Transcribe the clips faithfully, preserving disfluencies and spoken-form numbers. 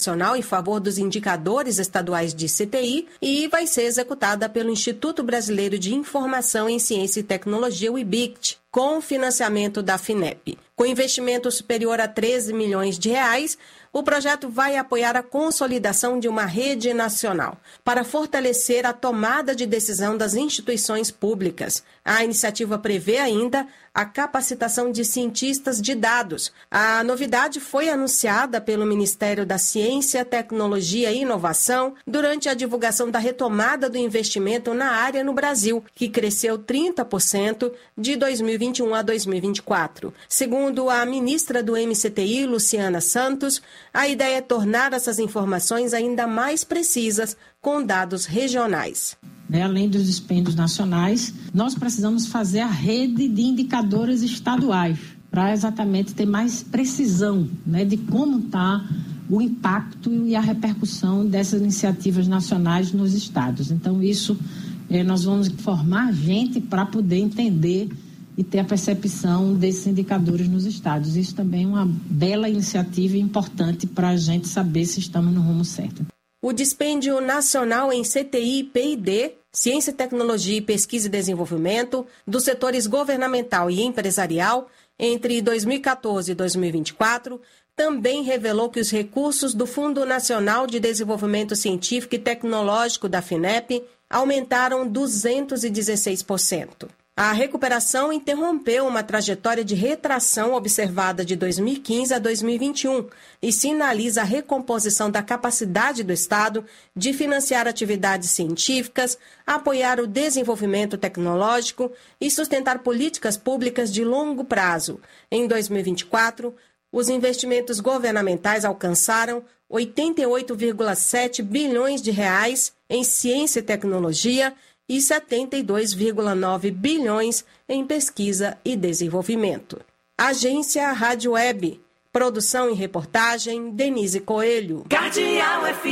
nacional em favor dos indicadores estaduais de C T I e vai ser executada pelo Instituto Brasileiro de Informação em Ciência e Tecnologia, o I B I C T, com financiamento da FINEP. Com investimento superior a treze milhões de reais, o projeto vai apoiar a consolidação de uma rede nacional para fortalecer a tomada de decisão das instituições públicas. A iniciativa prevê ainda a capacitação de cientistas de dados. A novidade foi anunciada pelo Ministério da Ciência, Tecnologia e Inovação durante a divulgação da retomada do investimento na área no Brasil, que cresceu trinta por cento de dois mil e vinte e um a dois mil e vinte e quatro. Segundo a ministra do M C T I, Luciana Santos, a ideia é tornar essas informações ainda mais precisas com dados regionais. Né, além dos dispêndios nacionais, nós precisamos fazer a rede de indicadores estaduais para exatamente ter mais precisão, né, de como está o impacto e a repercussão dessas iniciativas nacionais nos estados. Então, isso eh, nós vamos formar gente para poder entender e ter a percepção desses indicadores nos estados. Isso também é uma bela iniciativa e importante para a gente saber se estamos no rumo certo. O dispêndio nacional em C T I e P e D, Ciência, Tecnologia, Pesquisa e Desenvolvimento, dos setores governamental e empresarial, entre dois mil e quatorze e dois mil e vinte e quatro, também revelou que os recursos do Fundo Nacional de Desenvolvimento Científico e Tecnológico da FINEP aumentaram duzentos e dezesseis por cento. A recuperação interrompeu uma trajetória de retração observada de dois mil e quinze a dois mil e vinte e um e sinaliza a recomposição da capacidade do Estado de financiar atividades científicas, apoiar o desenvolvimento tecnológico e sustentar políticas públicas de longo prazo. Em dois mil e vinte e quatro, os investimentos governamentais alcançaram oitenta e oito vírgula sete bilhões de reais em ciência e tecnologia e setenta e dois vírgula nove bilhões em pesquisa e desenvolvimento. Agência Rádio Web. Produção e reportagem, Denise Coelho. Cardeal F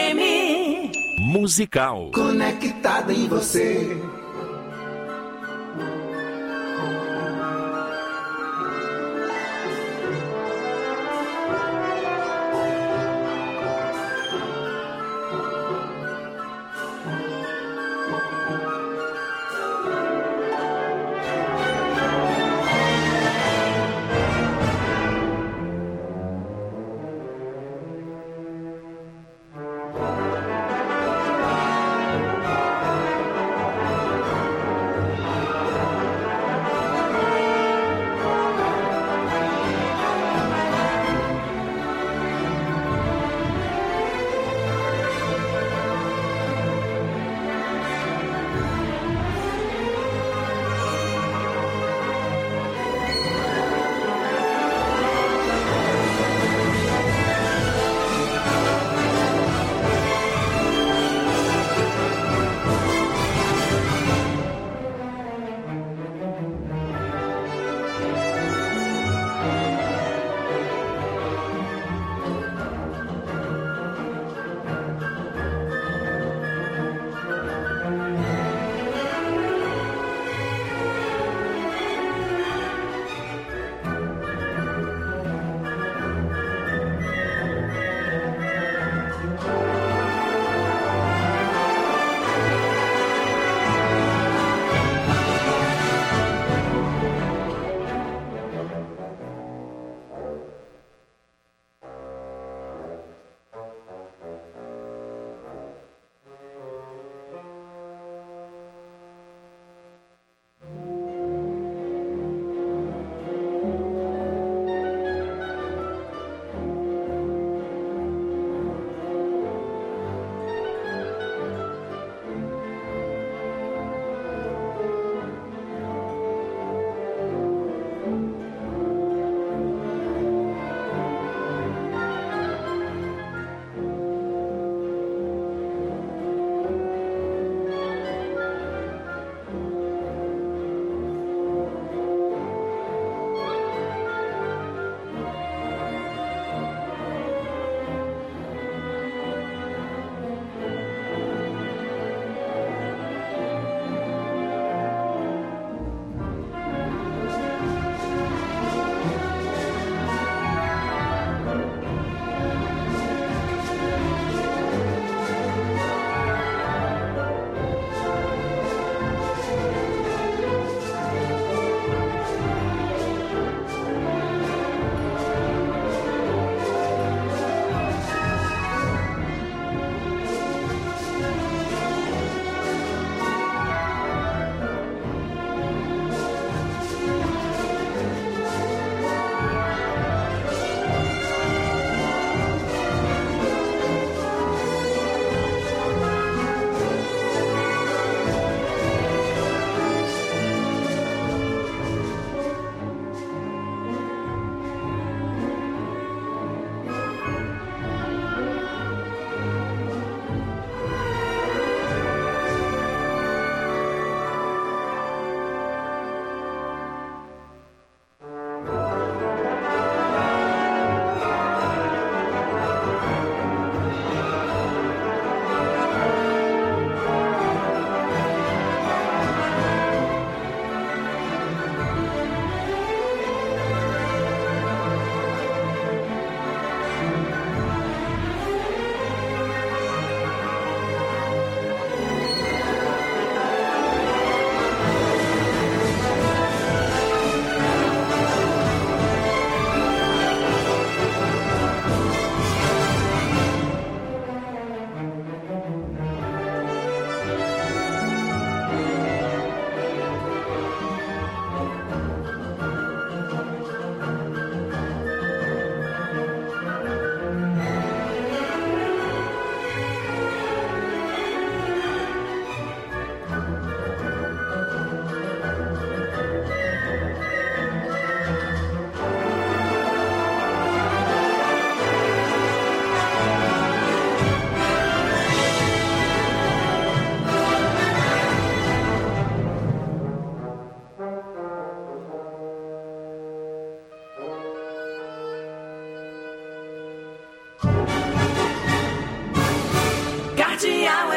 M. Musical. Conectada em você.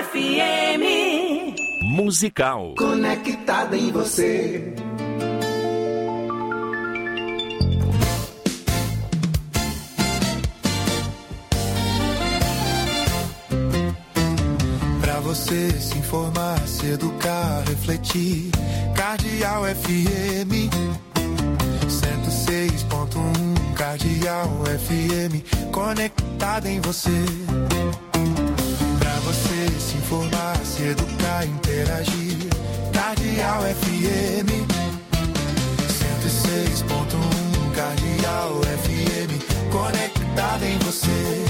F M. Musical. Conectada em você. Pra você se informar, se educar, refletir. Cardeal F M cento e seis ponto um. Cardeal F M, conectada em você. Pra você se informar, se educar, interagir. Cardeal F M cento e seis ponto um. Cardeal F M, conectada em você.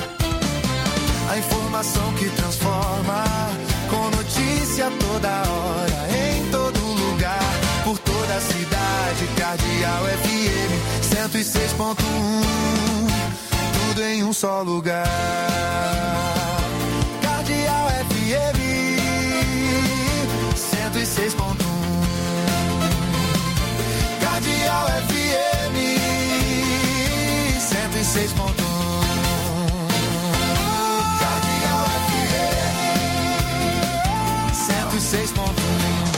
A informação que transforma, com notícia toda hora, em todo lugar, por toda a cidade. Cardeal F M cento e seis ponto um, tudo em um só lugar. Cardeal F M cento e seis ponto um. Cardeal F M cento e seis ponto um. Cardeal F M cento e seis ponto um.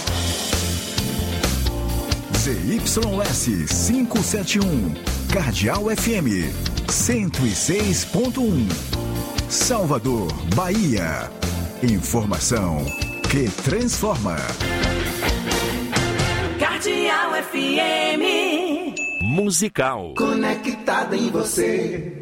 Z Y S quinhentos e setenta e um, Cardeal F M cento e seis ponto um, Salvador, Bahia. Informação que transforma. Cardeal F M. Musical. Conectada em você.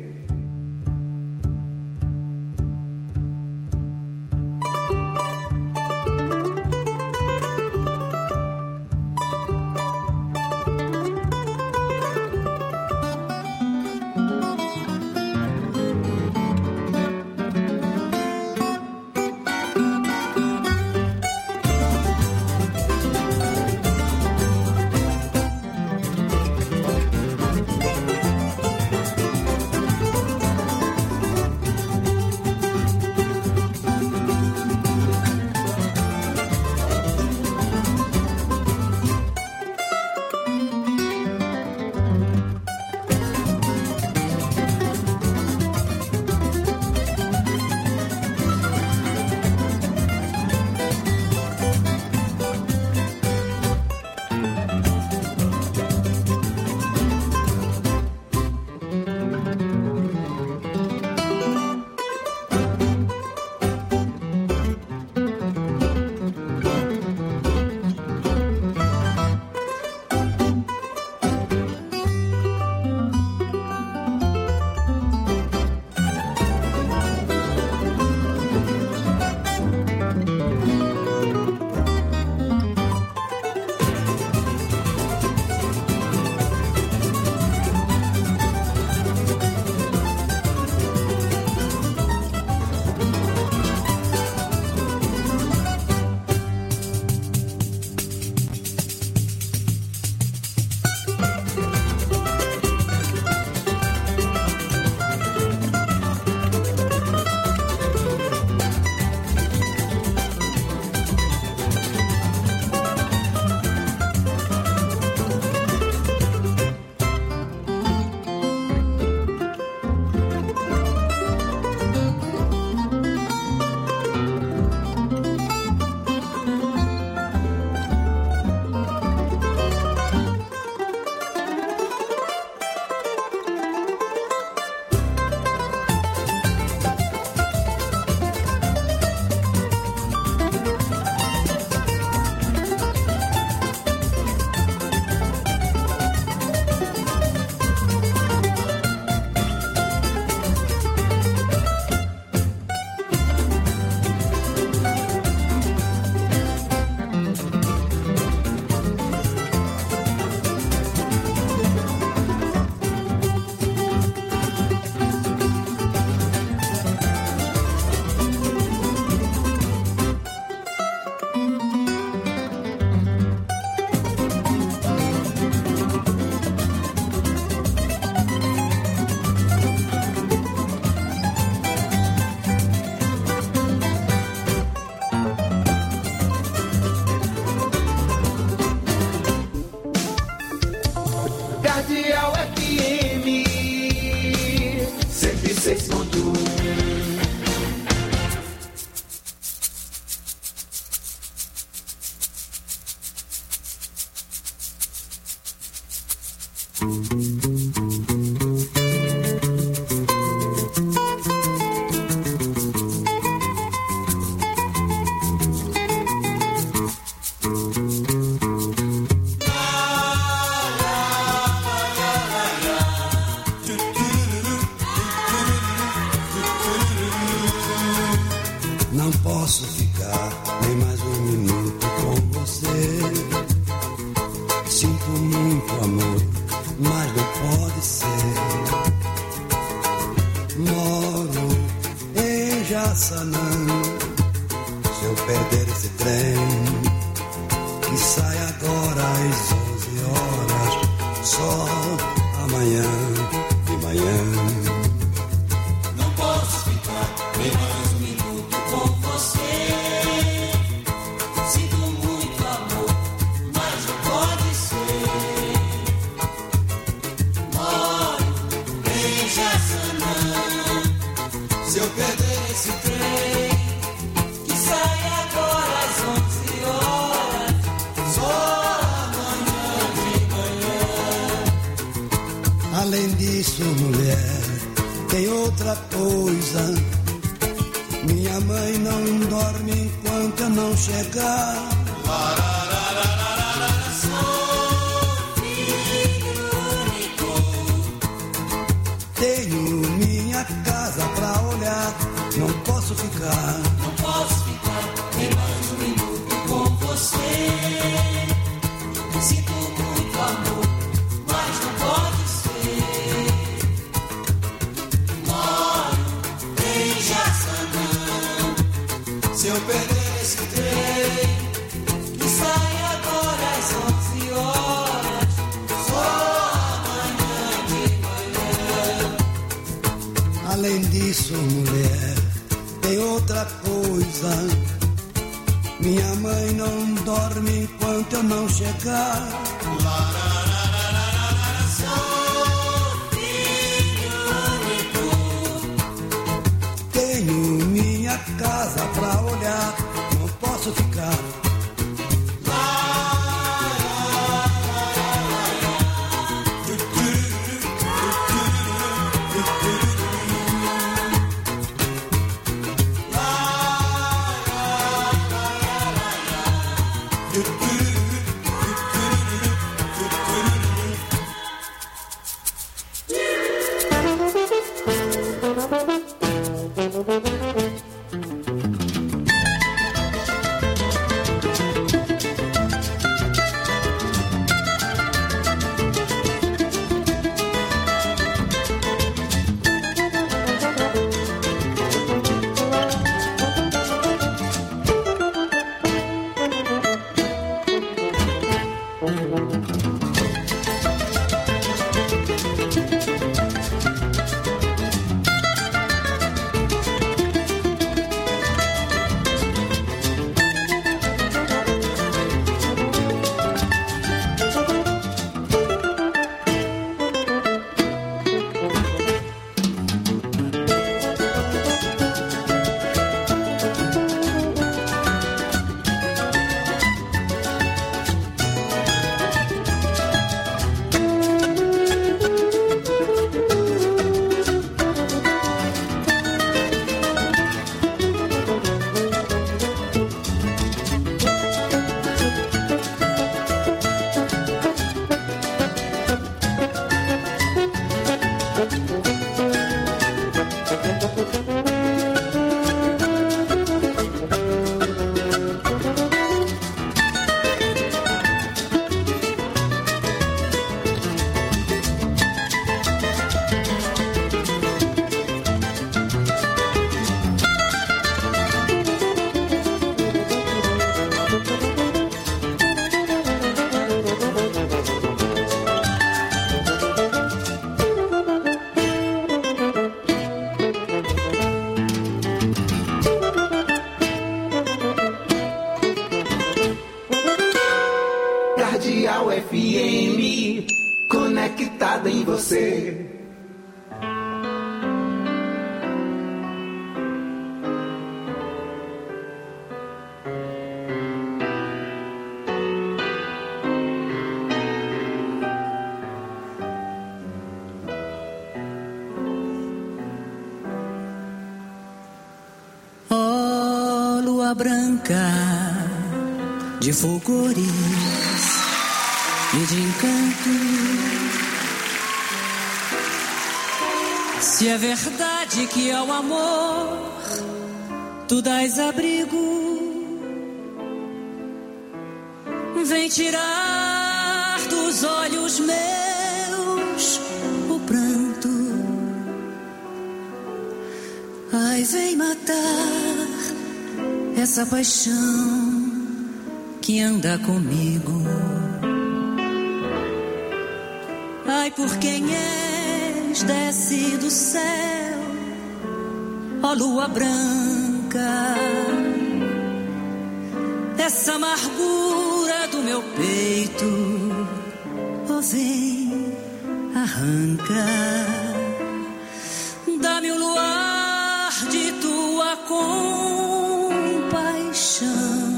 Não posso ficar nem mais um minuto com você. Sinto muito amor, mas não pode ser. Moro em Jaçanã. Se eu perder esse trem que sai agora às onze horas, só amanhã de manhã. Não posso ficar nem mais um minuto com você. Sinto muito amor, mas não pode ser. Moro em Jaçanã. Se eu perder esse trem que sai agora às onze horas, só amanhã de manhã. Além disso, mulher, tem outra coisa. Minha mãe não dorme enquanto eu não chegar. Sou filho único. Tenho minha casa pra olhar. Não posso ficar. Não posso ficar nem mais um minuto com você. Sinto muito amor, mas não pode ser. Moro em Jaçanã. Se eu perder esse trem que sai agora às onze horas, só amanhã de manhã. Além disso, mulher, tem outra coisa. Minha mãe não dorme enquanto eu não chegar. Sou filho único. Tenho minha casa pra olhar. Não posso ficar. Cardeal F M, conectada em você. Oh, lua branca de fulgores e de encanto, se é verdade que ao amor tu dás abrigo, vem tirar dos olhos meus o pranto. Ai, vem matar essa paixão que anda comigo. Ai, por quem és, desce do céu, ó lua branca, essa amargura do meu peito, ó vem, arranca, dá-me o luar de tua compaixão,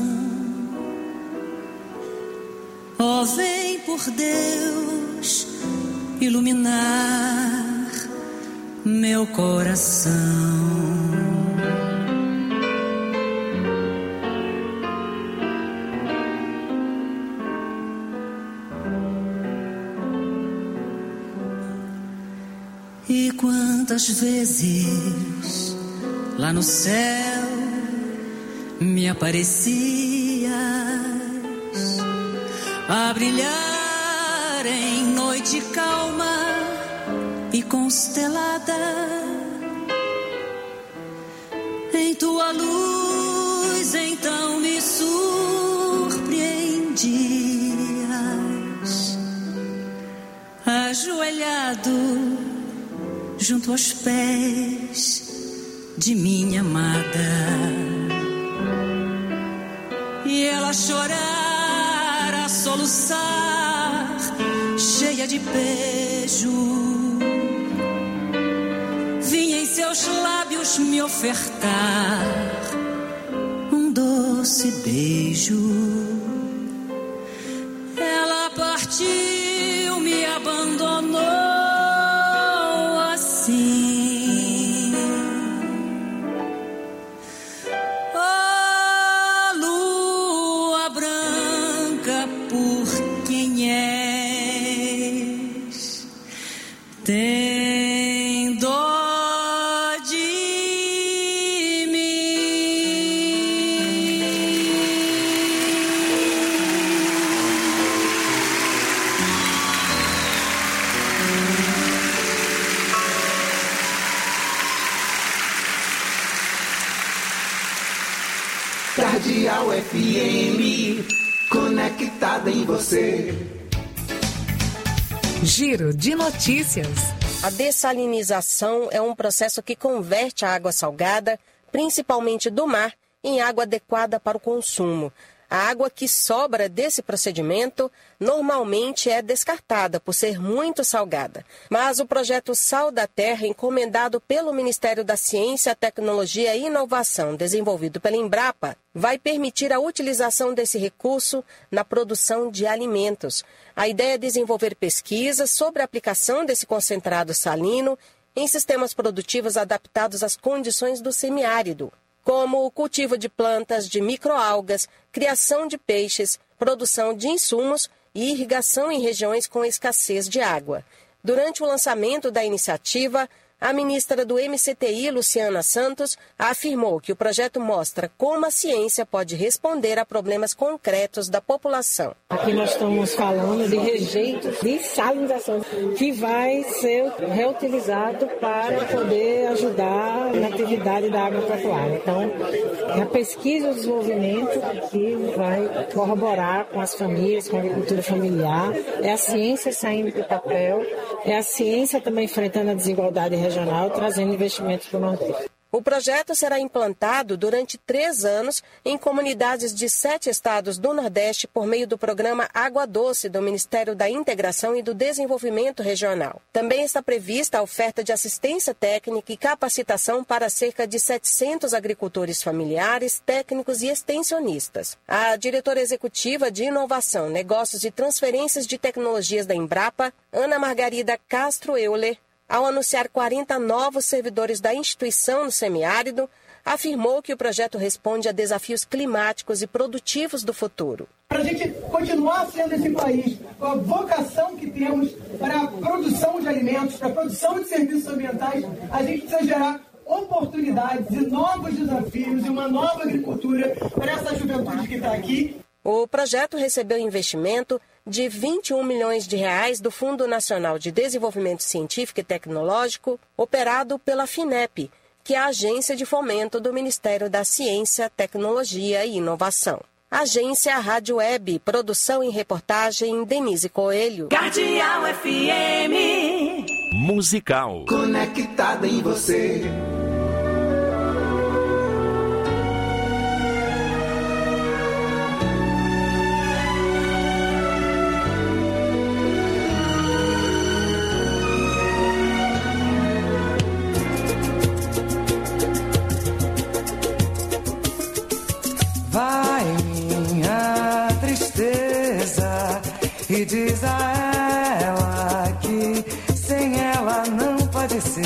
ó vem por Deus iluminar meu coração. E quantas vezes lá no céu me aparecias a brilhar em noite calma e constelada, em tua luz então me surpreendias, ajoelhado junto aos pés de minha amada, e ela chorar a soluçar, cheia de beijo, vinha em seus lábios me ofertar um doce beijo. Ela partiu, me abandonou assim. Oh, lua branca, por quem és, tem dó de mim. Cardeal F M, conectada em você. Giro de notícias. A dessalinização é um processo que converte a água salgada, principalmente do mar, em água adequada para o consumo. A água que sobra desse procedimento normalmente é descartada por ser muito salgada. Mas o projeto Sal da Terra, encomendado pelo Ministério da Ciência, Tecnologia e Inovação, desenvolvido pela Embrapa, vai permitir a utilização desse recurso na produção de alimentos. A ideia é desenvolver pesquisas sobre a aplicação desse concentrado salino em sistemas produtivos adaptados às condições do semiárido, como o cultivo de plantas de microalgas, criação de peixes, produção de insumos e irrigação em regiões com escassez de água. Durante o lançamento da iniciativa, a ministra do M C T I, Luciana Santos, afirmou que o projeto mostra como a ciência pode responder a problemas concretos da população. Aqui nós estamos falando de rejeito de salinização, que vai ser reutilizado para poder ajudar na atividade da agropecuária. Então, é a pesquisa e o desenvolvimento que vai corroborar com as famílias, com a agricultura familiar. É a ciência saindo do papel, é a ciência também enfrentando a desigualdade regional, trazendo investimentos para o Nordeste. O projeto será implantado durante três anos em comunidades de sete estados do Nordeste por meio do programa Água Doce do Ministério da Integração e do Desenvolvimento Regional. Também está prevista a oferta de assistência técnica e capacitação para cerca de setecentos agricultores familiares, técnicos e extensionistas. A diretora executiva de Inovação, Negócios e Transferências de Tecnologias da Embrapa, Ana Margarida Castro Euler, ao anunciar quarenta novos servidores da instituição no semiárido, afirmou que o projeto responde a desafios climáticos e produtivos do futuro. Para a gente continuar sendo esse país com a vocação que temos para a produção de alimentos, para a produção de serviços ambientais, a gente precisa gerar oportunidades e novos desafios e uma nova agricultura para essa juventude que está aqui. O projeto recebeu investimento de vinte e um milhões de reais do Fundo Nacional de Desenvolvimento Científico e Tecnológico, operado pela FINEP, que é a agência de fomento do Ministério da Ciência, Tecnologia e Inovação. Agência Rádio Web, produção e reportagem, Denise Coelho. Cardeal F M. Musical. Conectada em você. Vai minha tristeza e diz a ela que sem ela não pode ser.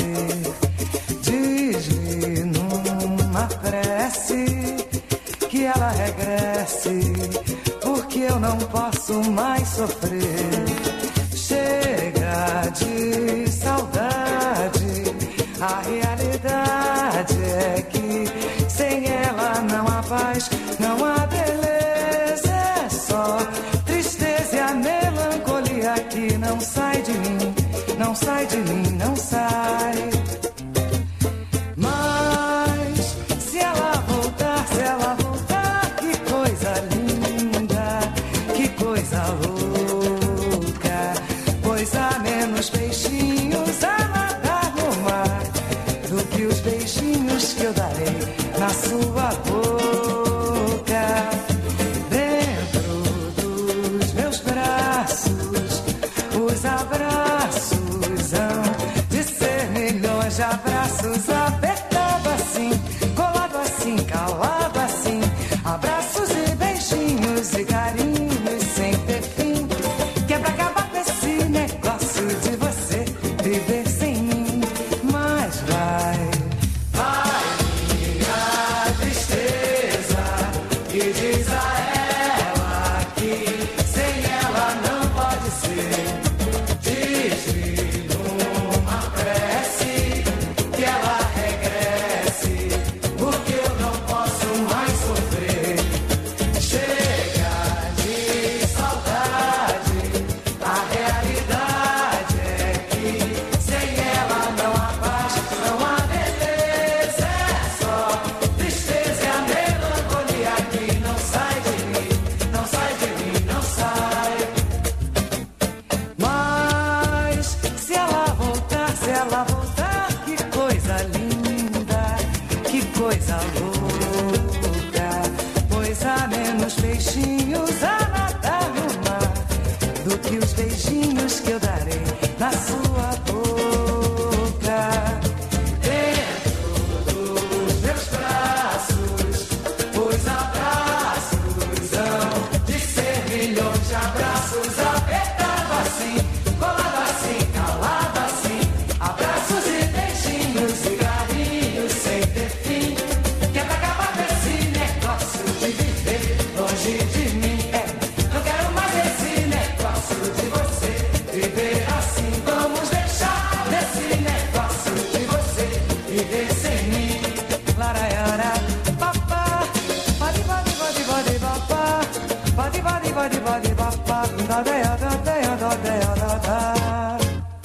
Diz-lhe numa prece que ela regresse, porque eu não posso mais sofrer. Chega de saudade, a realidade é que sem ela não há paz, não há beleza, é só tristeza e a melancolia que não sai de mim, não sai de mim, não sai. Mas se ela voltar, se ela voltar, que coisa linda, que coisa louca, pois há menos peixinhos a nadar no mar do que os beijinhos que eu darei na sua boca. Dentro dos meus braços, os abraços hão de ser milhões de abraços, apertado assim, colado assim, calado assim, abraços e beijinhos e carinhos sem ter fim, que é pra acabar com esse negócio de você viver sem mim. Mas vai, vai minha tristeza e diz a ela que sem ela não pode ser. Diz-lhe numa prece que ela regresse, porque eu não posso mais sofrer. Chega de saudade, a realidade é que sem ela não há paz, não há beleza, é só tristeza e a melancolia que não sai de mim, não sai de mim, não sai. Mas se ela voltar, se ela voltar, que coisa linda, que coisa louca, pois há menos peixinhos a nadar no mar do que os beijinhos que eu darei na sua boca. Dentro dos meus braços, os abraços hão de ser milhões de abraços, apertado assim, colado assim, calado assim, abraços e beijinhos e carinhos sem ter fim, que é pra acabar com esse negócio de viver longe de mim. É, não quero mais esse negócio de você viver assim. Vamos deixar desse negócio de você viver sem mim. Laraiara, papá, body body body body papá, body body body body papá, da da da da da da da da.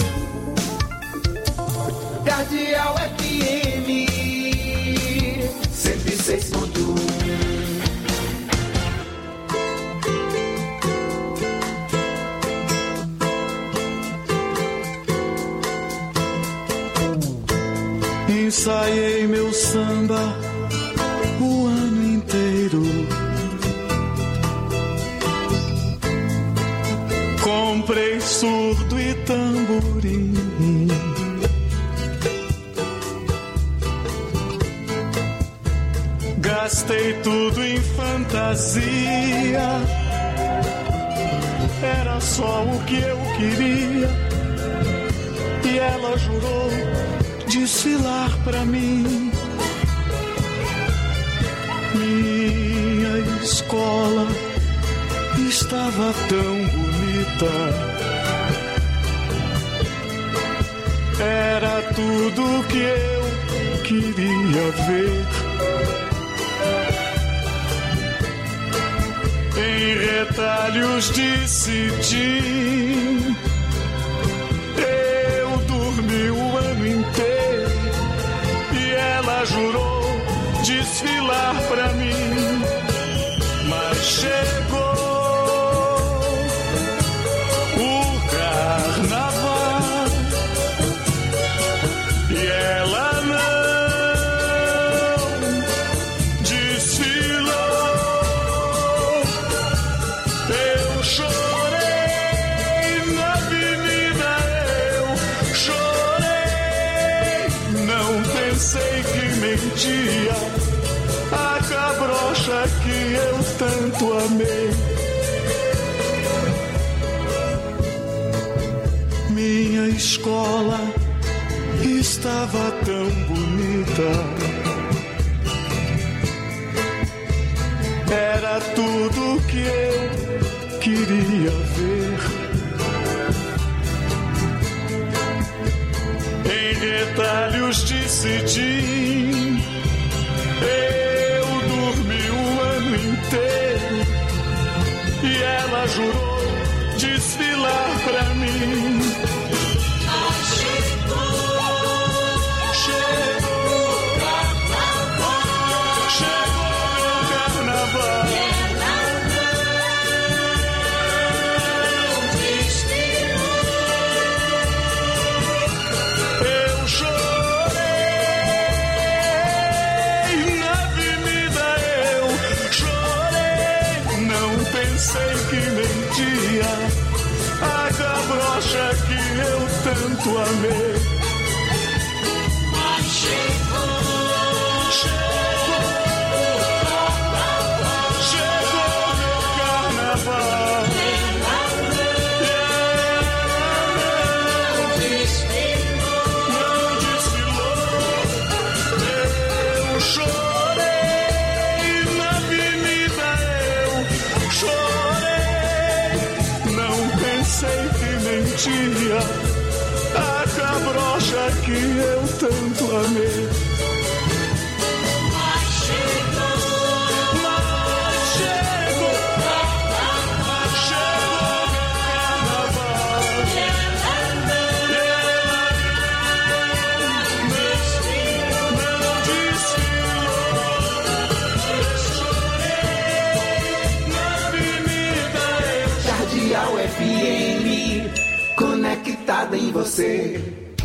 Cardeal F M cento e seis ponto um. Ensaiei meu samba o ano inteiro. Comprei surdo e tamborim. Gastei tudo em fantasia. Era só o que eu queria. E ela jurou desfilar pra mim. Minha escola estava tão bonita. Era tudo que eu queria ver. Em retalhos decidi, eu dormi o ano inteiro e ela jurou desfilar pra mim, mas chegou o carnaval e ela não desfilou. Eu chorei na avenida, eu chorei, não pensei que mentia a cabrocha que eu tanto amei. Minha escola estava tão bonita, era tudo que eu queria ver. Em retalhos decidi, eu dormi o ano inteiro e ela jurou desfilar pra mim. A cabrocha que eu tanto amei. Mas chegou, chegou, chegou meu carnaval. Não desfilou, não desfilou. Eu chorei na avenida, eu chorei. Sei que mentia a cabrocha que eu tanto amei. Mas chegou, mas chegou, chegou carnaval. E ela não desfilou, não desfilou. Eu chorei na avenida. Cardeal F M, conectada em você.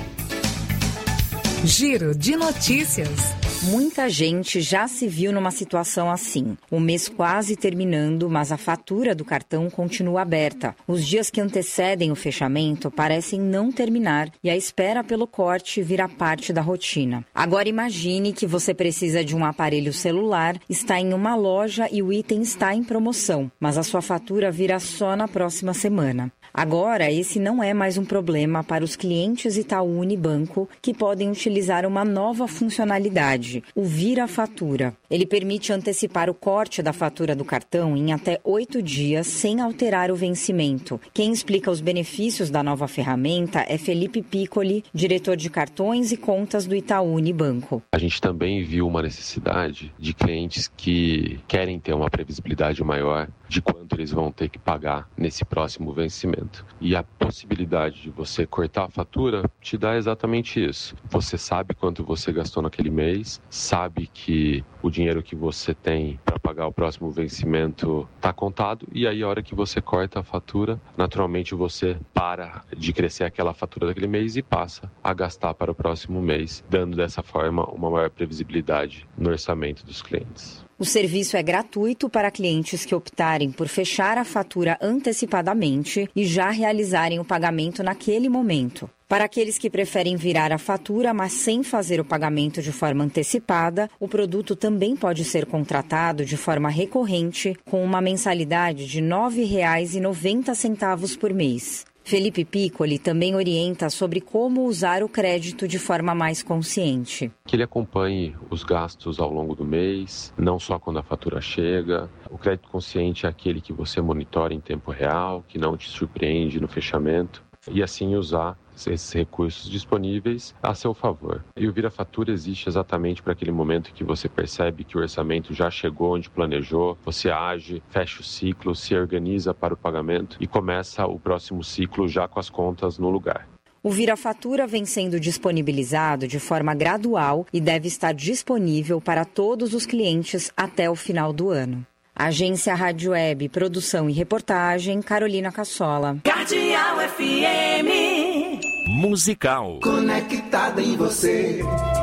Giro de notícias. Muita gente já se viu numa situação assim. O mês quase terminando, mas a fatura do cartão continua aberta. Os dias que antecedem o fechamento parecem não terminar e a espera pelo corte vira parte da rotina. Agora imagine que você precisa de um aparelho celular, está em uma loja e o item está em promoção, mas a sua fatura virá só na próxima semana. Agora, esse não é mais um problema para os clientes Itaú Unibanco, que podem utilizar uma nova funcionalidade, o Vira Fatura. Ele permite antecipar o corte da fatura do cartão em até oito dias, sem alterar o vencimento. Quem explica os benefícios da nova ferramenta é Felipe Piccoli, diretor de cartões e contas do Itaú Unibanco. A gente também viu uma necessidade de clientes que querem ter uma previsibilidade maior de quanto eles vão ter que pagar nesse próximo vencimento. E a possibilidade de você cortar a fatura te dá exatamente isso. Você sabe quanto você gastou naquele mês, sabe que o dinheiro que você tem para pagar o próximo vencimento está contado, e aí a hora que você corta a fatura, naturalmente você para de crescer aquela fatura daquele mês e passa a gastar para o próximo mês, dando dessa forma uma maior previsibilidade no orçamento dos clientes. O serviço é gratuito para clientes que optarem por fechar a fatura antecipadamente e já realizarem o pagamento naquele momento. Para aqueles que preferem virar a fatura, mas sem fazer o pagamento de forma antecipada, o produto também pode ser contratado de forma recorrente, com uma mensalidade de nove reais e noventa centavos por mês. Felipe Piccoli também orienta sobre como usar o crédito de forma mais consciente. Que ele acompanhe os gastos ao longo do mês, não só quando a fatura chega. O crédito consciente é aquele que você monitora em tempo real, que não te surpreende no fechamento, e assim usar esses recursos disponíveis a seu favor. E o Vira-Fatura existe exatamente para aquele momento que você percebe que o orçamento já chegou onde planejou, você age, fecha o ciclo, se organiza para o pagamento e começa o próximo ciclo já com as contas no lugar. O Vira-Fatura vem sendo disponibilizado de forma gradual e deve estar disponível para todos os clientes até o final do ano. Agência Rádio Web, produção e reportagem, Carolina Cassola. Cardeal F M. Musical. Conectada em você.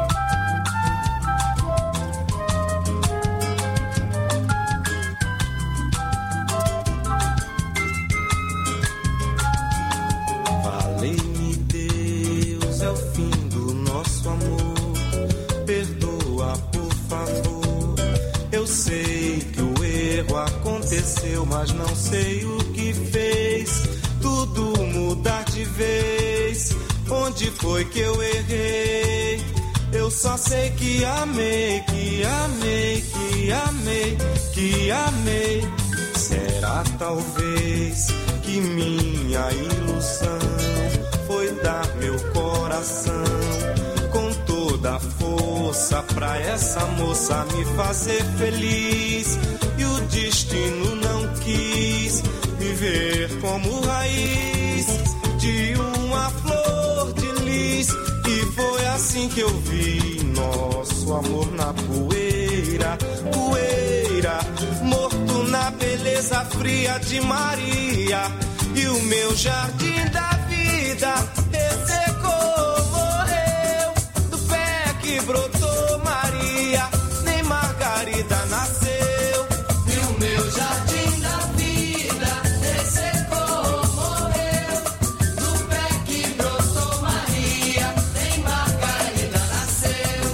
Valei-me Deus, é o fim do nosso amor. Perdoa, por favor. Eu sei que o erro aconteceu, mas não sei o que fez tudo mudar de vez. Onde foi que eu errei? Eu só sei que amei, que amei, que amei, que amei. Será talvez que minha ilusão foi dar meu coração com toda a força pra essa moça me fazer feliz. E o destino não quis me ver como raiz de uma flor de lis. E foi assim que eu vi nosso amor na poeira, poeira, morto na beleza fria de Maria. E o meu jardim da vida ressecou, morreu do pé que brotou Maria, nem Margarida nasceu. E o meu jardim da vida ressecou, morreu do pé que brotou Maria, nem Margarida nasceu.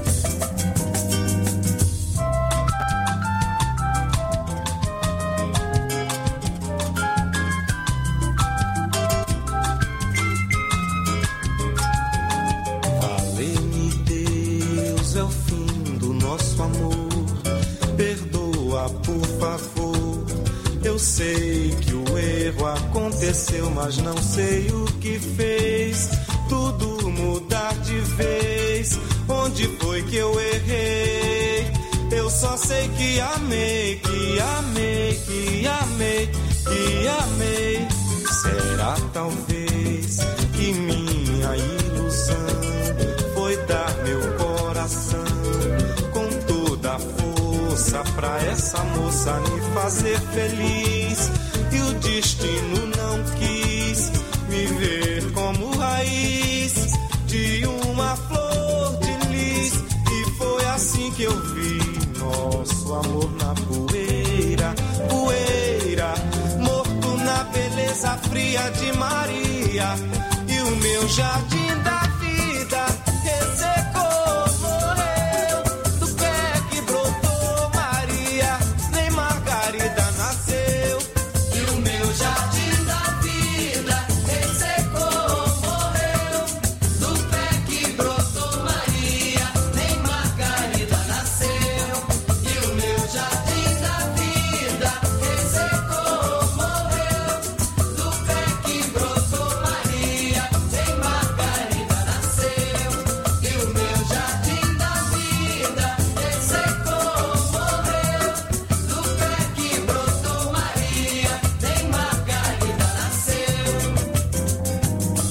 Valei-me Deus, é o fim do nosso amor. Perdoa, por favor. Eu sei que o erro aconteceu, mas não sei o que fez tudo mudar de vez. Onde foi que eu errei? Eu só sei que amei, que amei, que amei, que amei. Será talvez que minha ilusão foi dar meu coração com toda a força pra essa moça me fazer feliz. E o destino não quis me ver como raiz de uma flor de lis. E foi assim que eu vi nosso amor na poeira, poeira, morto na beleza fria de Maria. E o meu jardim da vida ressecou, morreu do pé que brotou Maria, nem Margarida nasceu. E o meu jardim da vida ressecou, morreu do pé que brotou Maria, nem Margarida nasceu. E o meu jardim da vida ressecou, morreu do pé que brotou Maria, nem Margarida nasceu. E o meu jardim da vida ressecou, morreu do pé que brotou Maria, nem Margarida nasceu.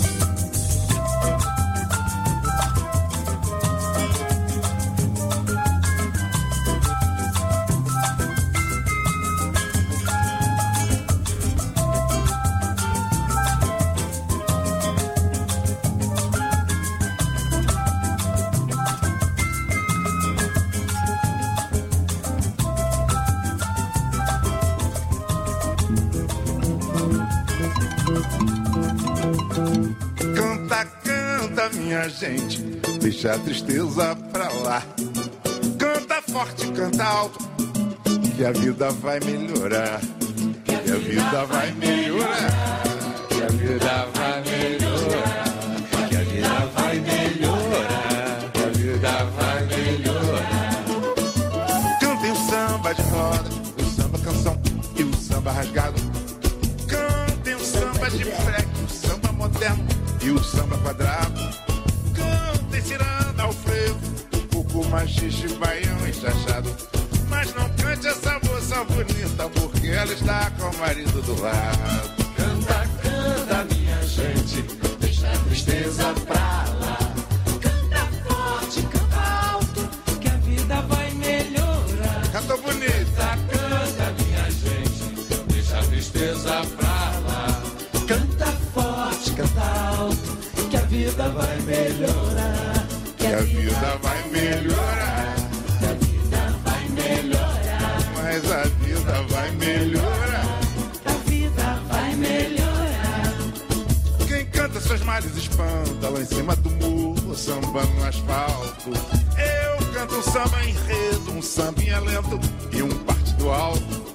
Canta, canta, minha gente, deixa a tristeza pra lá. Canta forte, canta alto, que a vida vai melhorar. Que a vida vai melhorar. Que a vida vai melhorar. Que a vida vai melhorar. Que a vida vai melhorar. Cantem o samba de roda, o samba canção e o samba rasgado. Cantem o samba de freque, o samba moderno e o samba quadrado. Canta e ciranda ao frevo, o cuco, machixe, baião e chachado. Mas não cante essa moça bonita, porque ela está com o marido do lado. Canta, canta, minha gente, deixa a tristeza pra lá. Canta forte, canta alto, que a vida vai melhorar. Canta bonita. Canta, canta, minha gente, deixa a tristeza pra lá. Canta forte, canta alto, que a vida vai melhorar. Que a vida vai melhorar. Que a vida vai melhorar. Mas a vida vai melhorar. A vida vai melhorar. Quem canta seus males espanta lá em cima do muro, samba no asfalto. Eu canto um samba enredo, um sambinha lento e um partido alto.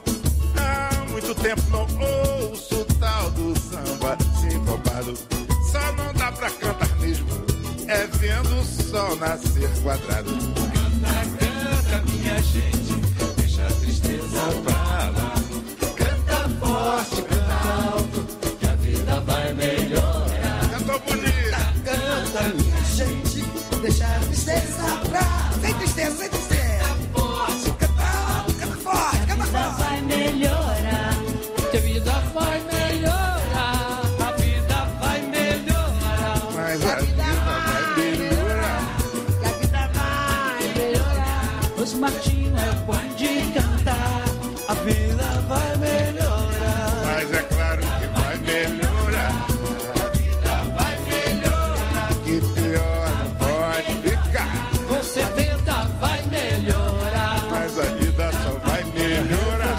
Há muito tempo não ouço tal do samba sincopado. Só não dá pra cantar mesmo, é vendo o sol nascer quadrado. Canta, canta, minha gente, deixa a tristeza pra lá. Canta forte, canta alto, que a vida vai melhorar. Cantou bonita. Canta, minha gente, deixa a tristeza pra lá. Sem tristeza, sem tristeza. Canta forte, canta alto, canta forte, canta forte. A vida vai melhorar, que a vida vai melhorar. A vida vai melhorar. Mas a vida vai melhorar. A vida vai melhorar. Os Martinho é bom de cantar. A vida vai melhorar. Mas é claro que vai melhorar. A vida vai melhorar. Que pior não pode ficar. Com setenta vai melhorar. Mas a vida só vai melhorar.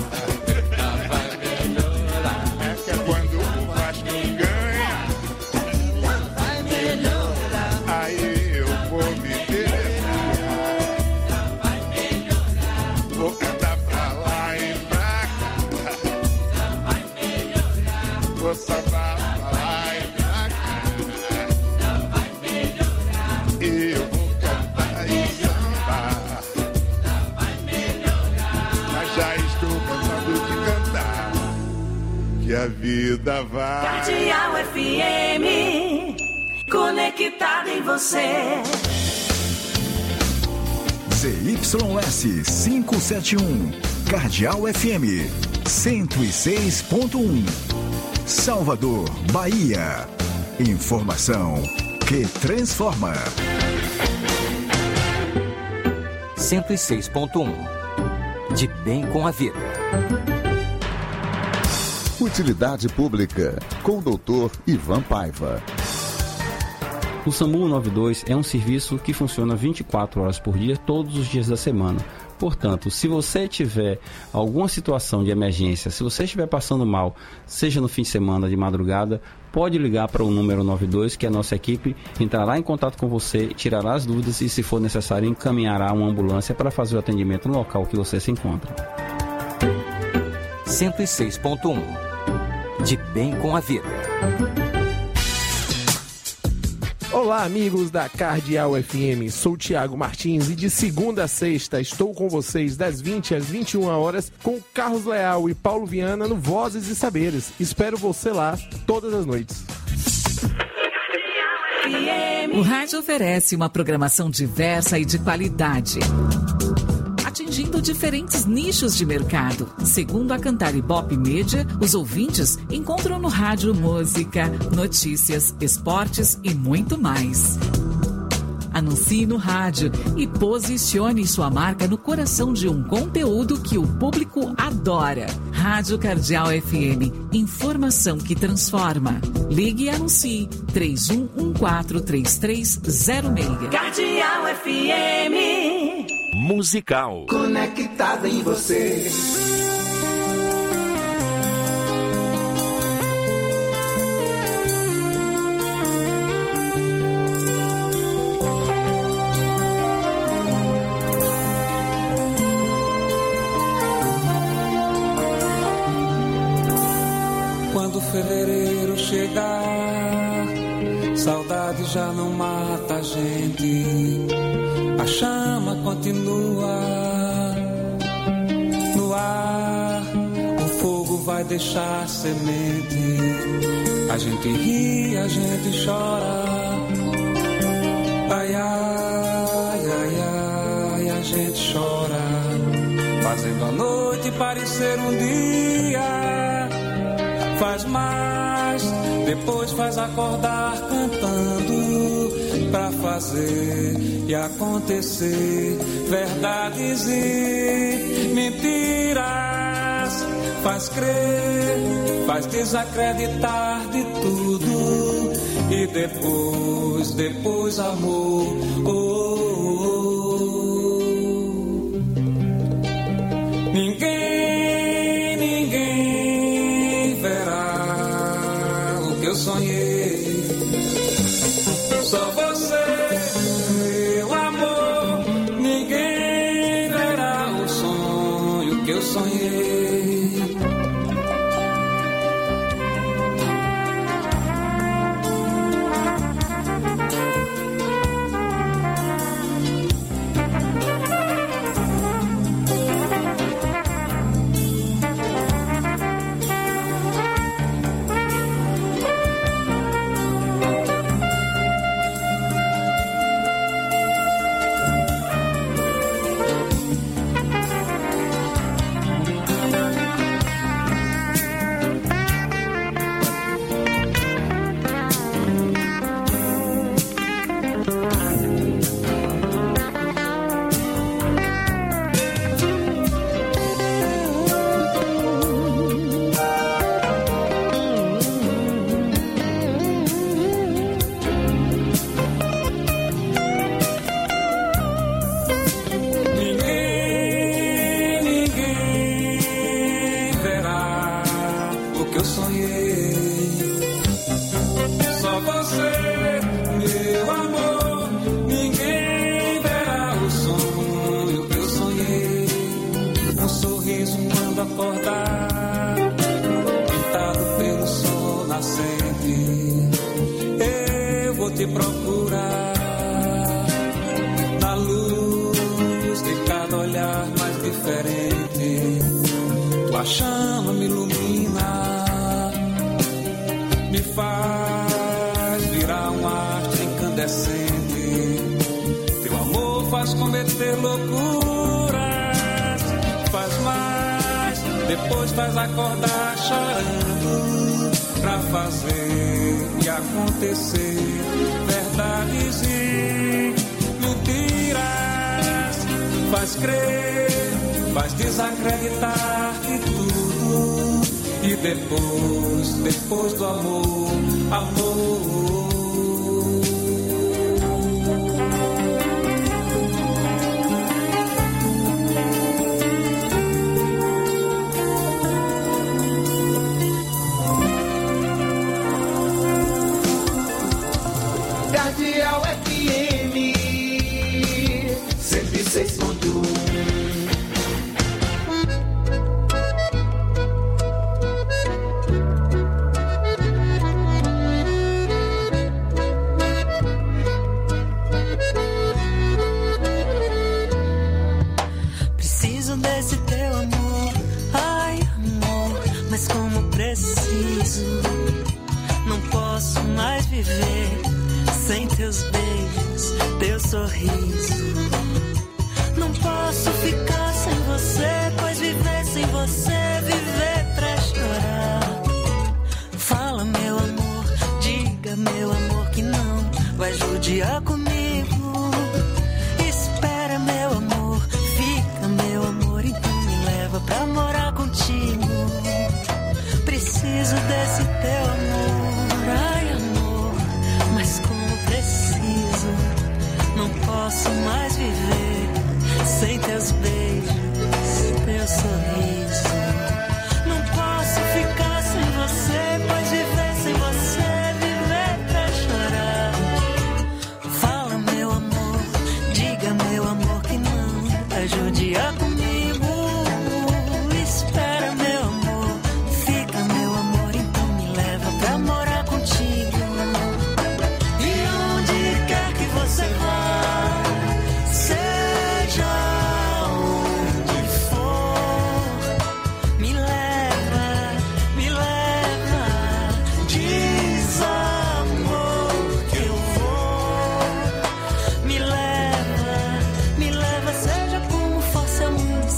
A vida vai melhorar. É que é quando o Vasco ganha, A vida vai melhorar. aí eu vou me beneficiar. Vai melhorar. Vou cantar pra lá e pra cá. Vai melhorar. Vou sambar pra lá e pra cá. Vai melhorar. E eu vou cantar e sambar. Vai melhorar. Mas já estou cansado de cantar. Que a vida vai. Cardeal F M, conectado em você. Z Y S quinhentos e setenta e um, Cardeal F M, cento e seis ponto um. Salvador, Bahia. Informação que transforma. cento e seis ponto um. De bem com a vida. Utilidade Pública, com o doutor Ivan Paiva. O SAMU cento e noventa e dois é um serviço que funciona vinte e quatro horas por dia, todos os dias da semana. Portanto, se você tiver alguma situação de emergência, se você estiver passando mal, seja no fim de semana, de madrugada, pode ligar para o número noventa e dois, que a nossa equipe entrará em contato com você, tirará as dúvidas e, se for necessário, encaminhará uma ambulância para fazer o atendimento no local que você se encontra. cento e seis ponto um. De bem com a vida. Olá, amigos da Cardeal F M, sou Tiago Martins e de segunda a sexta estou com vocês das vinte às vinte e uma horas com Carlos Leal e Paulo Viana no Vozes e Saberes. Espero você lá todas as noites. O rádio oferece uma programação diversa e de qualidade, atingindo diferentes nichos de mercado. Segundo a Cantar Ibope Media, os ouvintes encontram no rádio música, notícias, esportes e muito mais. Anuncie no rádio e posicione sua marca no coração de um conteúdo que o público adora. Rádio Cardeal F M, informação que transforma. Ligue e anuncie três um um quatro três três zero seis. Cardeal F M. Musical. Conectada em você. Quando fevereiro chegar, saudade já não mata a gente. A chama continua no ar, o fogo vai vai deixar semente. A gente ri, a gente chora. Ai, ai, ai, ai, a gente chora. Fazendo a noite parecer um dia. Faz mais, depois faz acordar cantando. Pra fazer e acontecer verdades e mentiras. Faz crer, faz desacreditar de tudo. E depois, depois amor. Oh, oh, oh. Ninguém, ninguém verá o que eu sonhei. Só você, meu amor. Ninguém verá o sonho que eu sonhei.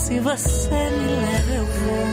Se você me leva, eu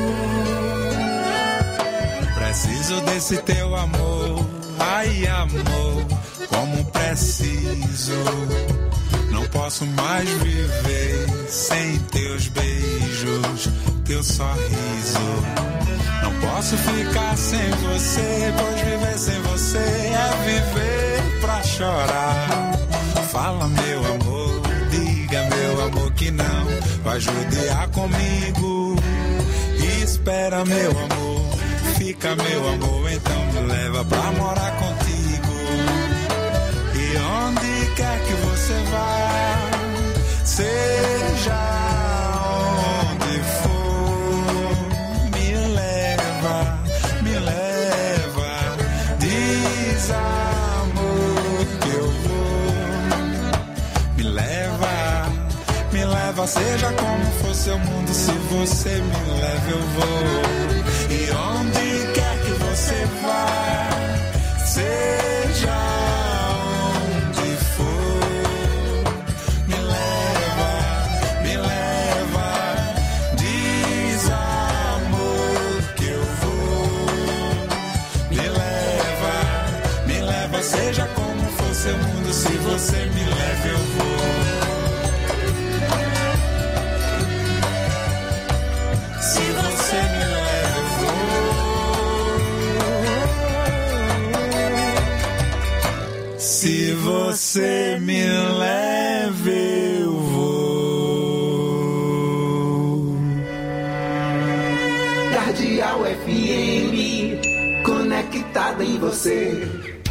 vou. Preciso desse teu amor, ai amor, como preciso. Não posso mais viver sem teus beijos, teu sorriso. Não posso ficar sem você, pois viver sem você é viver pra chorar. Fala, meu amor, diga, meu amor, que não vai judiar comigo. Espera, meu amor, fica, meu amor, então me leva pra morar contigo. E onde quer que você vá, seja onde for, me leva, me leva, diz amor que eu vou. Me leva, me leva, seja como for seu mundo, se você me leva eu vou. E onde quer que você vá, seja onde for, me leva, me leva, diz amor que eu vou. Me leva, me leva, seja como for seu mundo, se você me leva eu vou. Se você me leva eu vou. Se você me leva eu vou. Cardeal F M, conectada em você.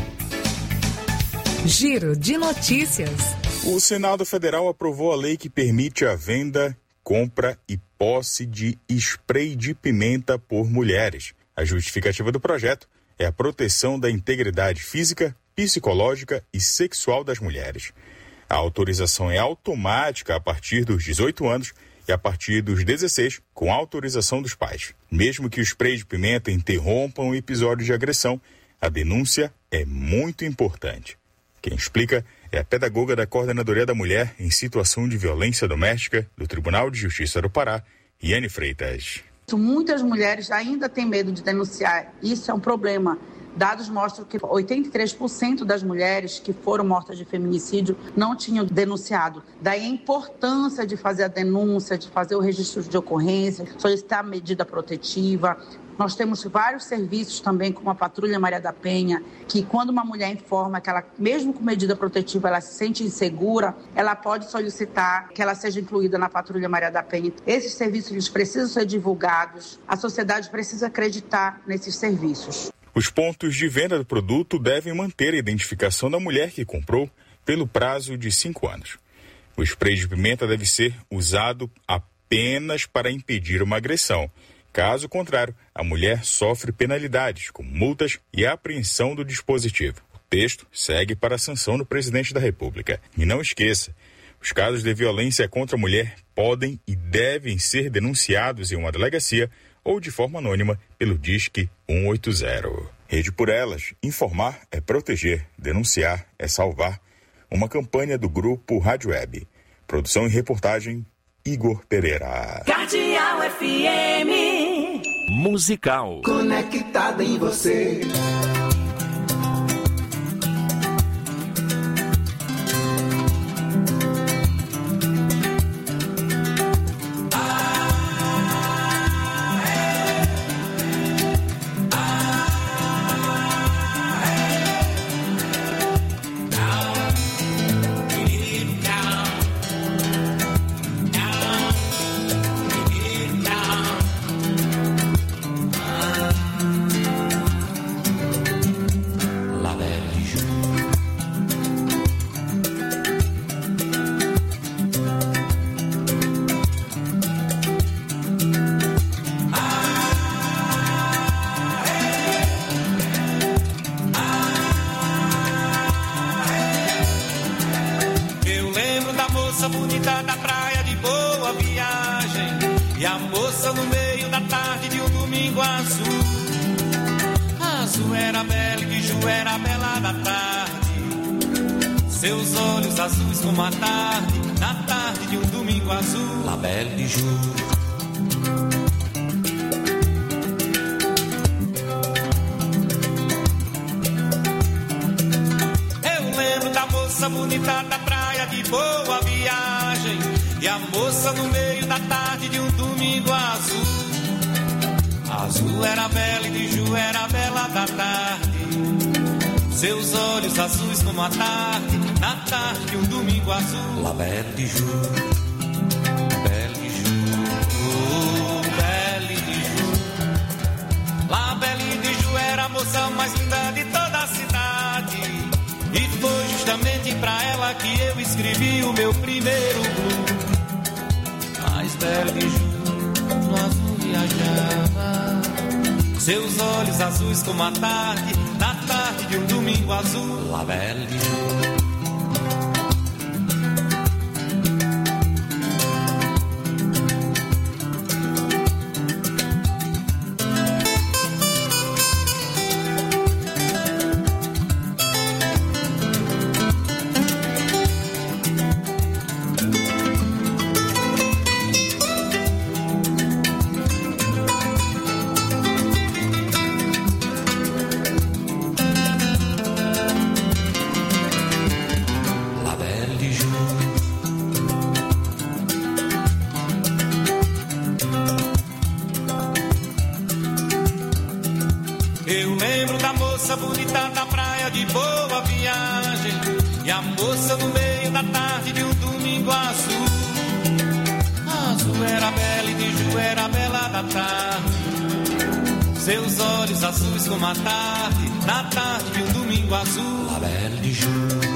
Giro de notícias. O Senado Federal aprovou a lei que permite a venda, compra e posse de spray de pimenta por mulheres. A justificativa do projeto é a proteção da integridade física, psicológica e sexual das mulheres. A autorização é automática a partir dos dezoito anos e a partir dos dezesseis, com autorização dos pais. Mesmo que o spray de pimenta interrompa um episódio de agressão, a denúncia é muito importante. Quem explica é a pedagoga da Coordenadoria da Mulher em Situação de Violência Doméstica do Tribunal de Justiça do Pará, Iane Freitas. Muitas mulheres ainda têm medo de denunciar. Isso é um problema. Dados mostram que oitenta e três por cento das mulheres que foram mortas de feminicídio não tinham denunciado. Daí a importância de fazer a denúncia, de fazer o registro de ocorrência, solicitar a medida protetiva. Nós temos vários serviços também, como a Patrulha Maria da Penha, que quando uma mulher informa que ela, mesmo com medida protetiva, ela se sente insegura, ela pode solicitar que ela seja incluída na Patrulha Maria da Penha. Esses serviços eles precisam ser divulgados, a sociedade precisa acreditar nesses serviços. Os pontos de venda do produto devem manter a identificação da mulher que comprou pelo prazo de cinco anos. O spray de pimenta deve ser usado apenas para impedir uma agressão. Caso contrário, a mulher sofre penalidades, como multas e apreensão do dispositivo. O texto segue para a sanção do presidente da República. E não esqueça, os casos de violência contra a mulher podem e devem ser denunciados em uma delegacia ou de forma anônima pelo Disque cento e oitenta. Rede por Elas, informar é proteger, denunciar é salvar. Uma campanha do Grupo Rádio Web. Produção e reportagem, Igor Pereira. Cardeal F M. Musical. Conectada em você. Seus olhos azuis como a tarde, na tarde de um domingo azul, La Belle du Jour. Eu lembro da moça bonita da praia de Boa Viagem e a moça no meio da tarde de um domingo azul. Azul era bela e de Ju era bela da tarde. Seus olhos azuis como a tarde, na tarde de um domingo azul. La Belle de Ju, Belle de Ju, oh, Belle de Ju. La Belle de Ju era a moça mais linda de toda a cidade. E foi justamente pra ela que eu escrevi o meu primeiro blues. Mas Belle de Ju, no azul viajava. Seus olhos azuis como a tarde, na tarde de um domingo azul. La Belle de Ju. Bonita da praia de Boa Viagem e a moça no meio da tarde de um domingo azul. Azul era bela e de Ju era bela da tarde. Seus olhos azuis como a tarde, na tarde de um domingo azul. La Belle de Ju.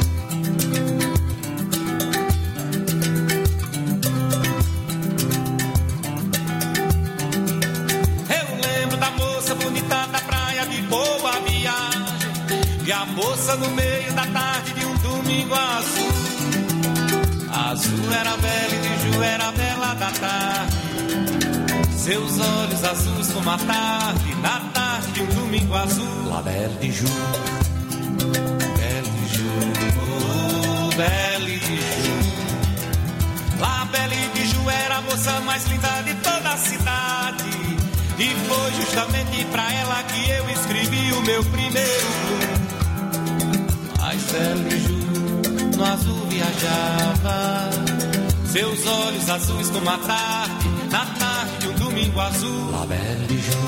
Eu lembro da moça bonita da praia de Boa Viagem e a moça no meio da tarde de um domingo azul. Azul era bela e de Ju era bela da tarde. Seus olhos azuis como a tarde, na tarde de um domingo azul. La Belle de Ju, Belle de Ju, oh, Belle de Ju. La Belle de Ju era a moça mais linda de toda a cidade. E foi justamente pra ela que eu escrevi o meu primeiro blues. Mas Belle de Ju no azul viajava. Seus olhos azuis como a tarde, na tarde de um domingo azul. La Belle de Ju.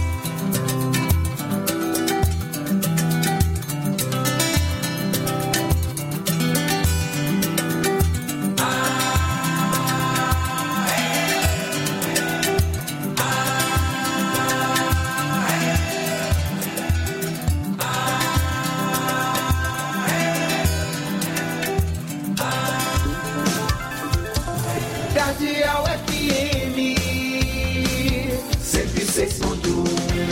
Cardeal F M cento e seis ponto um.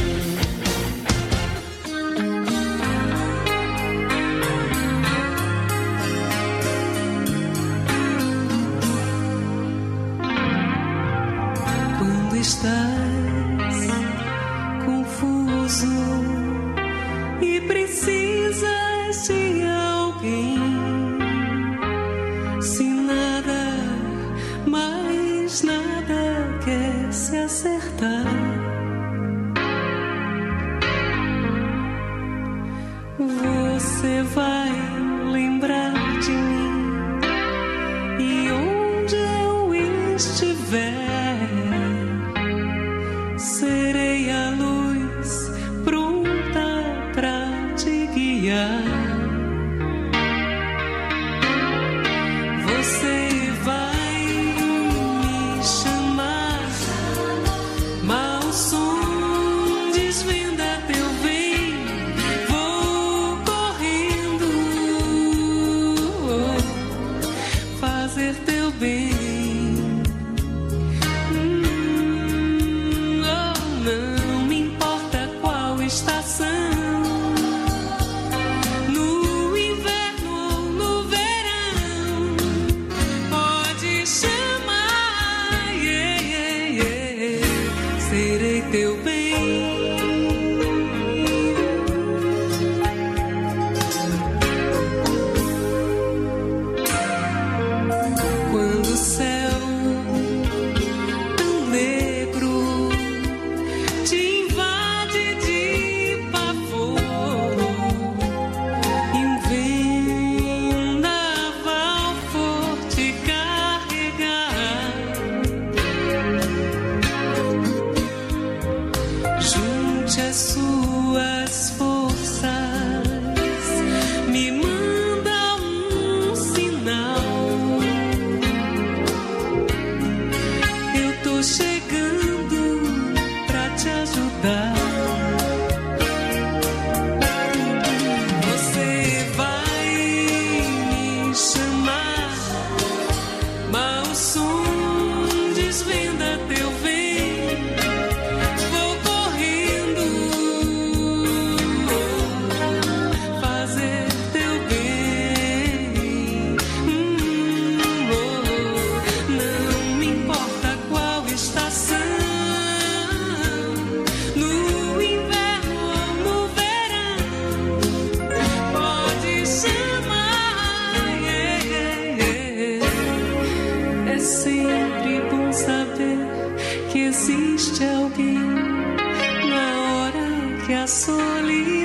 Quando estás confuso e precisas de alguém, se nada, mais nada quer se acertar, você vai lembrar de mim e onde eu estiver, serei a luz pronta pra te guiar. Você vai me chamar, mau som desvenda teu bem, vou correndo fazer teu bem. Hum, oh, não me importa qual estação, no inverno ou no verão, pode chamar, yeah, yeah, yeah. Serei teu bem. Quando o céu Conte as suas forças, me manda um sinal. Eu tô chegando pra te ajudar. Você vai me chamar, mas o som desvenda teu vem. Vou correndo fazer teu bem. Hum, oh, não me importa qual estação, no inverno ou no verão, pode chamar. Yeah, yeah, yeah. É sempre bom saber que existe alguém na hora que a solidão